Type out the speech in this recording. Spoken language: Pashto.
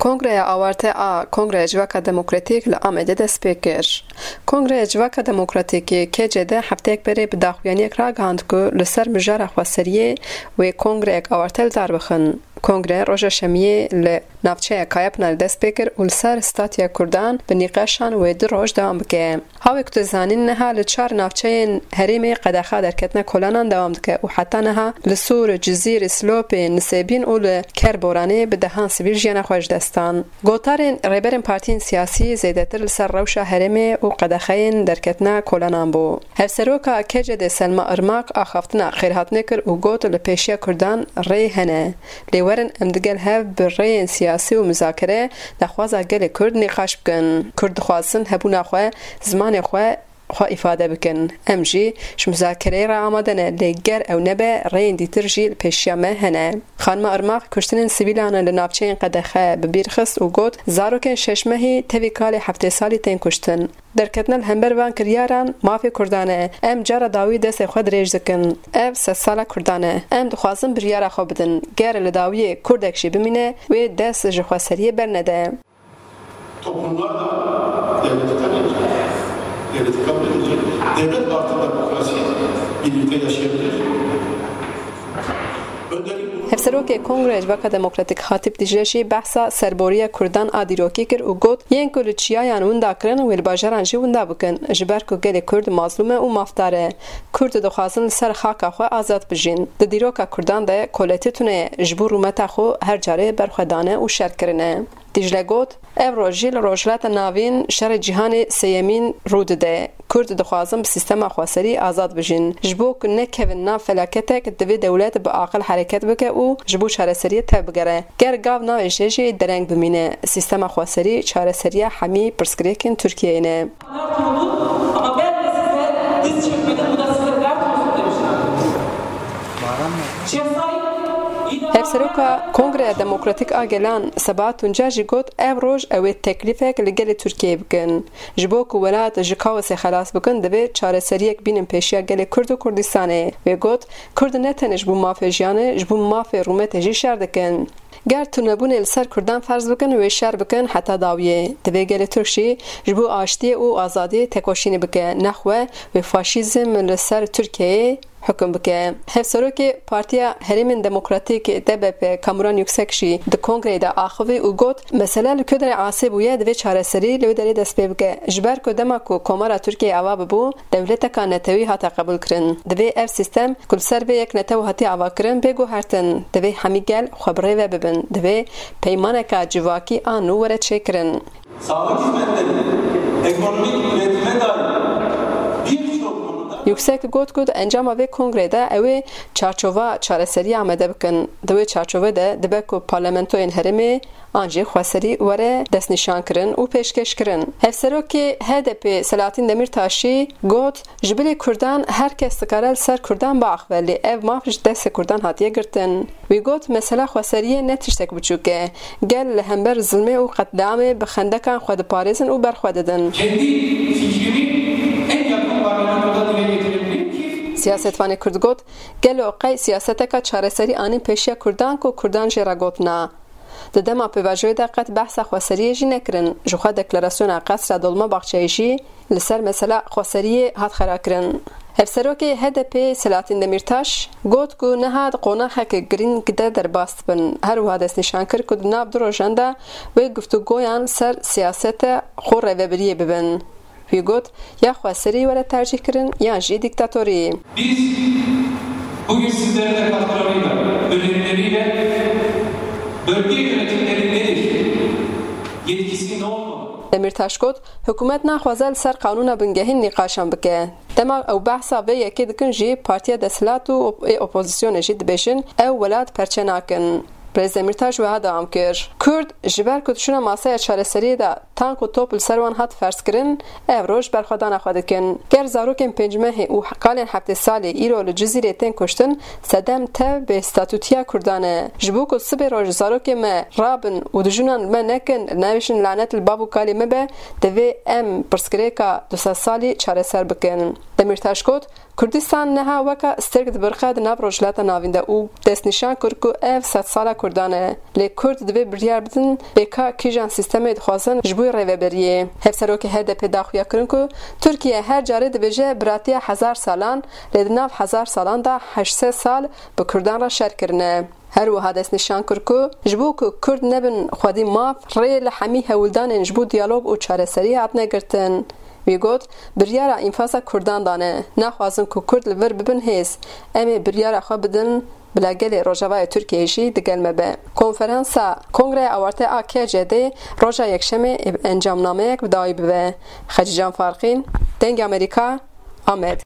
کنگره آوارته کنگره جواکا دموکراتیک لآمده دست پیکر. کنگره جواکا دموکراتیک که جده هفته بره به داخویانی را گاند که لسر مجار خواستریه و کنگره آوارته دار بخن. کنگره روژا شمیه لنافچه کایپنا دست پیکر و لسر استاتیا کردان به نیقشان و در روژ دوام بکه. هاوی کت زانین نها لچار نافچه هریم قدخا در کتنا کلانان دوام بکه و حتی نها لسور جزیر سلوپ نسبین و لکربورانه به دهان سویل جیانا خوش دستان. گوتارین ریبرین پارتین سیاسی زیدتر لسر روشا هرمه و قدخین در کتنا کلانان بو. هفسروکا کجد سلما ارماق آخافتنا خیرهات نکر و گوت لپیشیا کردان ری هنه. لیورن امدگل هف برین سیاسی و مذاکره دخوازا گل کرد نقاش بکن. کرد خواسن هبونا خواه زمان خواه ifade bikin. Em jî ji muzakireyê re amade ne lê ger ew nebe reyên dîtir jî li pêşiya me hene. Xanima Irmaq kuştinên sivîlan li navçeyên Qedexe bi bîr xist û got zarokên şeşmehî tevî kalê heftê salî tên kuştin. Derketina li hember van kiryaran mafê Kurdan e. Em cara dawî destê xwe dirêj dikin. Ev sed sala Kurdan e. Em dixwazin biryara xwe bidin. Ger li dawiyê Kurdek jî bimîne wê dest ji xweseriyê bernede. Toplumlar da devleti kabul edecek. Devleti kabul edecek. Devlet artı demokrasi birlikte yaşayabilir. هفسروک کنگره جواکا دموکراتیک خاطب دیجرشی بحثا سربوری کردان آدیروکی کر و گوت ین کل چیایان وندا کرن و الباجران جی وندا بکن جبر کو گل کرد مظلومه و مفتاره کرد دخوازن سر خاکا خو آزاد بجین د دیروکا کردان ده کولتیتونه جبور رومتا خو هر جاره برخدانه و شر کرنه دیجله گوت او روژیل روژلات ناوین شر جهان سیمین رود ده کرد دخوازم سیستم خواستری آزاد بجین جبو که نکوین نا فلاکتک دوی دولت با عقل حرکت بکه و جبو چارەسەریە تەبگەرە گەر گاو ناوێژێژی دەرەنگ بمینێ سیستەما خواستەری چارەسەریە هەمی پرسکرێکین تورکیەیەنێ هفسروکا کنگره دموکراتیک آگلان سبات اونجا جی گوت او روژ اوید تکلیفک لگل ترکیه بکن جبو که ولاد جکاوسی خلاص بکن دوی چاره سریک بینم پیشیا گل کرد و کردستانه و گوت کرد نتنه جبو مافی جیانه جبو مافی رومت جی شر دکن گر تو نبونه لسر کردان فرض بکن و شر بکن حتی داویه دوی گل ترکشی جبو آشتی و آزادی تکوشینی بکن نخوه و فاشیزم لسر ترکیه حکم بکه هفسروک پارتیا هریمن دموکراتیک DBP کامران یکسکشی د کنگره دا آخوی او گوت مثلا لکدر عاصب ویا دوی چارەسەری لوی دری دست پی بکه جبر کو دما کو کومارا ترکیه اواب بو دولت کا نتوی هاتا قبول کرن دوی اف سیستم کل سر به یک نتو هاتی اوا کرن بگو هرتن دوی همیگل خبره و ببن دوی پیمانه کا جواکی آنو ورد شکرن sağlık hizmetleri ekonomik üretime dair yüksek گوت انجام و کنگره ده اوی چارچوبا چارەسەری آمده بکن دوی چارچوبه ده دبه کو پارلمنتوین هرمی آنجی خواستری وره دست نشان کرن و پیشکش کرن هفسروکی HDP سلاطین دمیرتاشی گوت جبلی کردان هر کس تکارل سر کردان باخ ولی او مافرش دست کردان هاتیه گرتن وی گوت مثلا خواستریه نتشتک بچوکه گل لهمبر ظلمه و قتلامه بخندکان خود پارزن و برخوددن سیاستوان کرد گوت گل اوقای سیاستکا چارەسەری آنی پیشیا کردان کو کردان جرا گوتنا د دما پیواژوی دقت بحث خواستری جی نکرن جوخه دکلاراسیون قصر دولما باغچه جی لسر مثلا خواستری هات خرا کرن هفسروکی HDP سلاطین دمیرتاش گوت کو نهاد قونه حق گرین گده در باست بن هر وادس نشان کرد که ناب دروژنده و گفتگویان سر سیاست خور روبریه ببن وی گوت یا خواستری وره ترجیح کرن یا جی دیکتاتوری biz bugün sizlere de katkılarıyla önerileriyle bölge yönetimleri nedir yetkisi ne olmalı دمیرتاش گوت حکومت نخوازل سر قانون بنگهین نقاشان بکه دما او بحثا به یکی دکن جی پارتیا دسلات و اپوزیسیون جی دبشن او ولاد پرچه ناکن پرز دمیرتاش و هدا هم کر کرد جبر کتشون ماسای چارەسەری دا تانک و توپ لسروان هات فرض کرن او روش برخودان خود کن گر زاروکن پنجمه او قالن هفته سالی ایرو لجزیره تن کشتن سدم تا به استاتوتیا کردانه جبو کو سبه روش زاروکن ما رابن و دجونان ما نکن نوشن لعنت البابو کالی مبه دوی ام پرسکریکا 200 سالی چارەسەر بکن دمیرتاش گوت Kurdistan neha weka sterk dibirxe di nav rojhilata navîn de û destnîşan kir ku ev sedsala Kurdan e. Lê Kurd divê biryar bidin bêka kîjan sîstemê dixwazin ji bo rêveberiyê. Hevserokê HDP daxuya kirin ku Tirkiye her carê dibêje biratiya 1000 salan lê di nav 1000 salan da 800 sal bi Kurdan re şer kirine. Her wiha destnîşan kir ku ji bo ku Kurd nebin xwedî maf rê li hemî hewildanên ji bo diyalog û çareseriyê hatine girtin. Wî got biryara înfaza Kurdan dane. Naxwazin ku Kurd li vir bibin hêz. Em ê biryara xwe bidin bila gelê Rojavayê Tirkiyeyê jî digel me be. Konferansa Kongreya Awarte a KCD roja yekşemê encamnameyek bi dawî bibe. Xecî Can Farxîn, Dengê Amerîka, Amed.